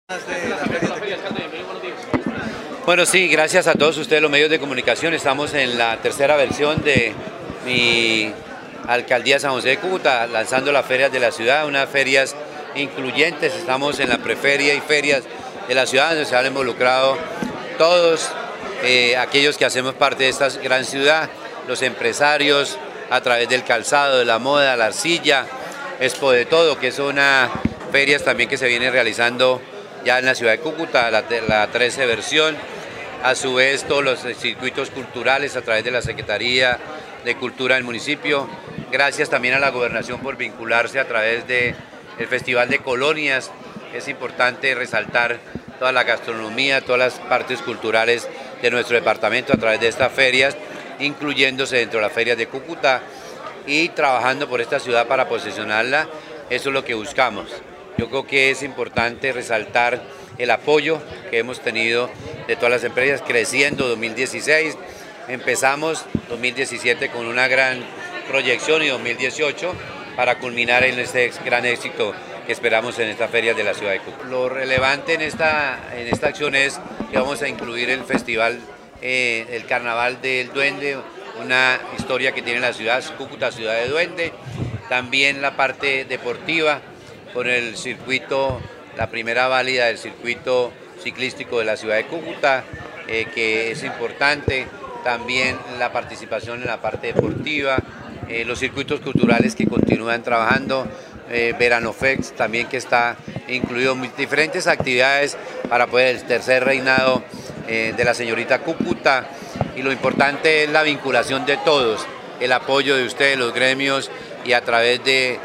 Bueno, sí, gracias a todos ustedes los medios de comunicación. Estamos en la tercera versión de mi alcaldía San José de Cúcuta, lanzando las ferias de la ciudad, unas ferias incluyentes. Estamos en la preferia y ferias de la ciudad, donde se han involucrado todos aquellos que hacemos parte de esta gran ciudad, los empresarios, a través del calzado, de la moda, la arcilla, Expo de Todo, que son ferias también que se vienen realizando ya en la ciudad de Cúcuta, la 13 versión. A su vez, todos los circuitos culturales a través de la Secretaría de Cultura del municipio. Gracias también a la Gobernación por vincularse a través del Festival de Colonias. Es importante resaltar toda la gastronomía, todas las partes culturales de nuestro departamento a través de estas ferias, incluyéndose dentro de las ferias de Cúcuta y trabajando por esta ciudad para posicionarla. Eso es lo que buscamos. Yo creo que es importante resaltar el apoyo que hemos tenido de todas las empresas, creciendo 2016, empezamos 2017 con una gran proyección y 2018 para culminar en este gran éxito que esperamos en esta feria de la ciudad de Cúcuta. Lo relevante en esta acción es que vamos a incluir el festival, el Carnaval del Duende, una historia que tiene la ciudad, Cúcuta Ciudad de Duende, también la parte deportiva con el circuito, la primera válida del circuito ciclístico de la ciudad de Cúcuta, que es importante, también la participación en la parte deportiva, los circuitos culturales que continúan trabajando, Verano Fest también que está incluido, diferentes actividades para poder el tercer reinado de la señorita Cúcuta, y lo importante es la vinculación de todos, el apoyo de ustedes, los gremios, y a través de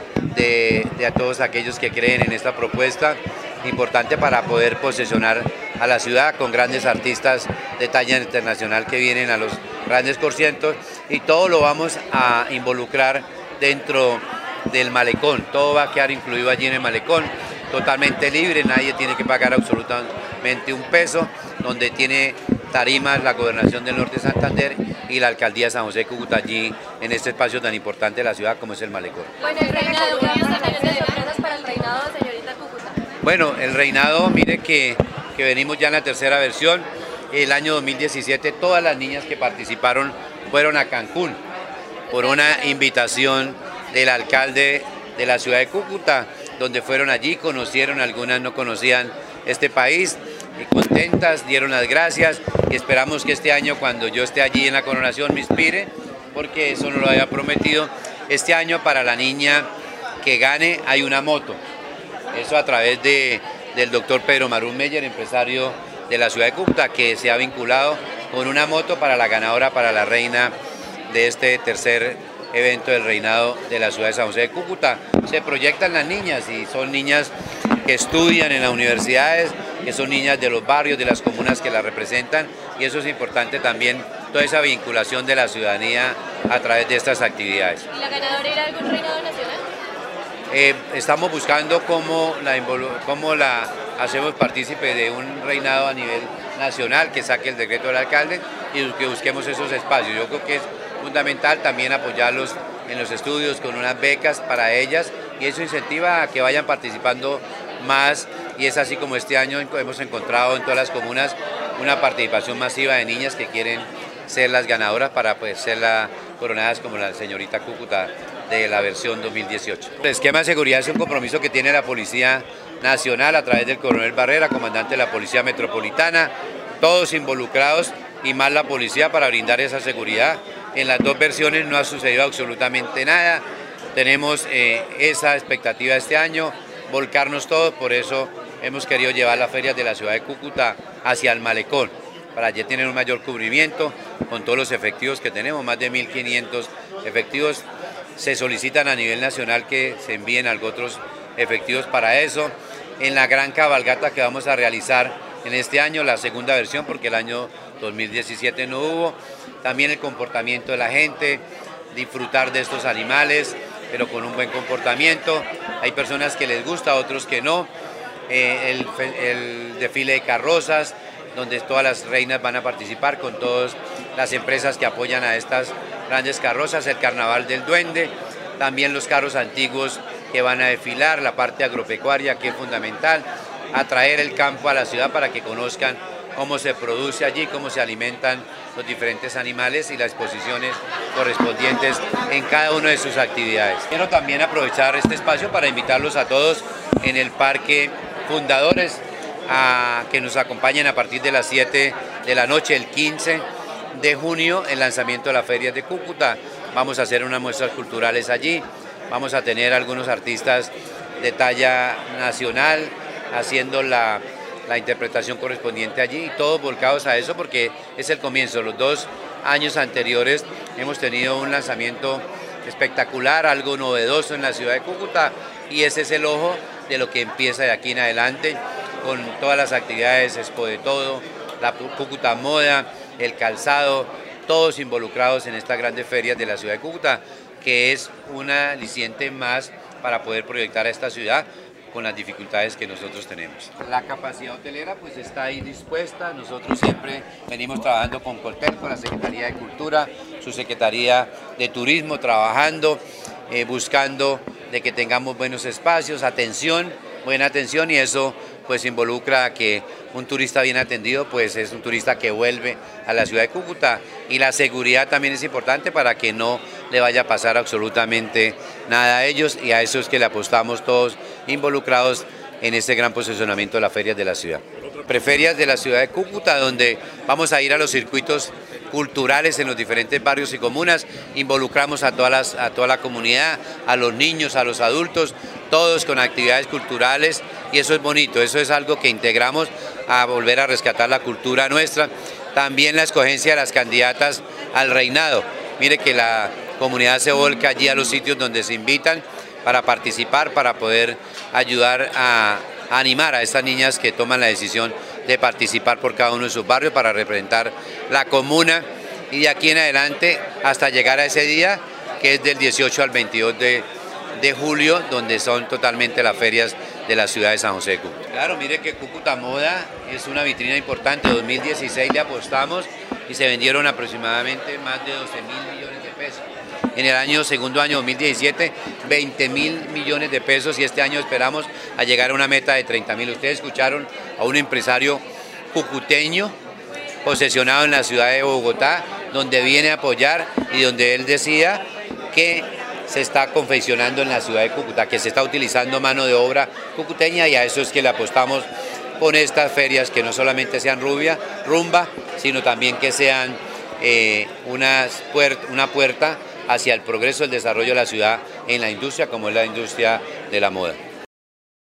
a todos aquellos que creen en esta propuesta, importante para poder posicionar a la ciudad con grandes artistas de talla internacional que vienen a los grandes conciertos, y todo lo vamos a involucrar dentro del malecón, todo va a quedar incluido allí en el malecón, totalmente libre, nadie tiene que pagar absolutamente un peso, donde tiene tarimas la Gobernación del Norte de Santander y la Alcaldía de San José de Cúcuta allí en este espacio tan importante de la ciudad como es el malecón. Bueno, el reinado, ¿qué vamos a tener de sorpresas para el reinado, señorita Cúcuta? Bueno, el reinado, mire que venimos ya en la tercera versión. El año 2017 todas las niñas que participaron fueron a Cancún por una invitación del alcalde de la ciudad de Cúcuta, donde fueron allí, conocieron, algunas no conocían este país, y contentas, dieron las gracias, y esperamos que este año, cuando yo esté allí en la coronación, me inspire, porque eso no lo había prometido. Este año para la niña que gane hay una moto, eso a través del doctor Pedro Marún Meyer, empresario de la ciudad de Cúcuta, que se ha vinculado con una moto para la ganadora, para la reina de este tercer evento del reinado de la ciudad de San José de Cúcuta. Se proyectan las niñas, y son niñas que estudian en las universidades, que son niñas de los barrios, de las comunas que las representan, y eso es importante también, toda esa vinculación de la ciudadanía a través de estas actividades. ¿Y la ganadora irá a algún reinado nacional? Estamos buscando cómo la hacemos partícipe de un reinado a nivel nacional, que saque el decreto del alcalde y que busquemos esos espacios. Yo creo que es fundamental también apoyarlos en los estudios con unas becas para ellas, y eso incentiva a que vayan participando más, y es así como este año hemos encontrado en todas las comunas una participación masiva de niñas que quieren ser las ganadoras para ser coronadas como la señorita Cúcuta de la versión 2018. El esquema de seguridad es un compromiso que tiene la Policía Nacional a través del coronel Barrera, comandante de la Policía Metropolitana, todos involucrados y más la policía para brindar esa seguridad. En las dos versiones no ha sucedido absolutamente nada, tenemos esa expectativa este año, volcarnos todos, por eso hemos querido llevar las ferias de la ciudad de Cúcuta hacia el malecón, para allí tener un mayor cubrimiento con todos los efectivos que tenemos, más de 1.500 efectivos. Se solicitan a nivel nacional que se envíen otros efectivos para eso. En la gran cabalgata que vamos a realizar en este año, la segunda versión, porque el año 2017 no hubo, también el comportamiento de la gente, disfrutar de estos animales, pero con un buen comportamiento. Hay personas que les gusta, otros que no. El desfile de carrozas, donde todas las reinas van a participar con todas las empresas que apoyan a estas grandes carrozas, el Carnaval del Duende, también los carros antiguos que van a desfilar, la parte agropecuaria que es fundamental, atraer el campo a la ciudad para que conozcan cómo se produce allí, cómo se alimentan los diferentes animales y las exposiciones correspondientes en cada una de sus actividades. Quiero también aprovechar este espacio para invitarlos a todos en el Parque Fundadores a que nos acompañen a partir de las 7 de la noche, el 15 de junio, el lanzamiento de las ferias de Cúcuta. Vamos a hacer unas muestras culturales allí, vamos a tener algunos artistas de talla nacional haciendo la interpretación correspondiente allí, y todos volcados a eso porque es el comienzo. Los 2 años anteriores hemos tenido un lanzamiento espectacular, algo novedoso en la ciudad de Cúcuta, y ese es el ojo de lo que empieza de aquí en adelante con todas las actividades, Expo de Todo, la Cúcuta Moda, el calzado, todos involucrados en estas grandes ferias de la ciudad de Cúcuta, que es una aliciente más para poder proyectar a esta ciudad con las dificultades que nosotros tenemos. La capacidad hotelera pues está ahí dispuesta. Nosotros siempre venimos trabajando con Coltel, con la Secretaría de Cultura, su Secretaría de Turismo, trabajando, buscando de que tengamos buenos espacios, buena atención, y eso pues involucra a que un turista bien atendido pues es un turista que vuelve a la ciudad de Cúcuta, y la seguridad también es importante para que no le vaya a pasar absolutamente nada a ellos, y a eso es que le apostamos todos involucrados en este gran posicionamiento de las ferias de la ciudad. Preferias de la ciudad de Cúcuta, donde vamos a ir a los circuitos culturales en los diferentes barrios y comunas, involucramos a toda la comunidad, a los niños, a los adultos, todos con actividades culturales, y eso es bonito, eso es algo que integramos a volver a rescatar la cultura nuestra. También la escogencia de las candidatas al reinado. Mire que la comunidad se volca allí a los sitios donde se invitan para participar, para poder ayudar a animar a estas niñas que toman la decisión de participar por cada uno de sus barrios para representar la comuna, y de aquí en adelante hasta llegar a ese día que es del 18 al 22 de julio, donde son totalmente las ferias de la ciudad de San José de Cúcuta. Claro, mire que Cúcuta Moda es una vitrina importante. En 2016 le apostamos y se vendieron aproximadamente más de 12.000 millones de pesos. En el segundo año 2017, 20.000 millones de pesos, y este año esperamos a llegar a una meta de 30.000. Ustedes escucharon a un empresario cucuteño posesionado en la ciudad de Bogotá, donde viene a apoyar y donde él decía que se está confeccionando en la ciudad de Cúcuta, que se está utilizando mano de obra cucuteña, y a eso es que le apostamos con estas ferias, que no solamente sean rumba, sino también que sean una puerta hacia el progreso, el desarrollo de la ciudad en la industria, como es la industria de la moda.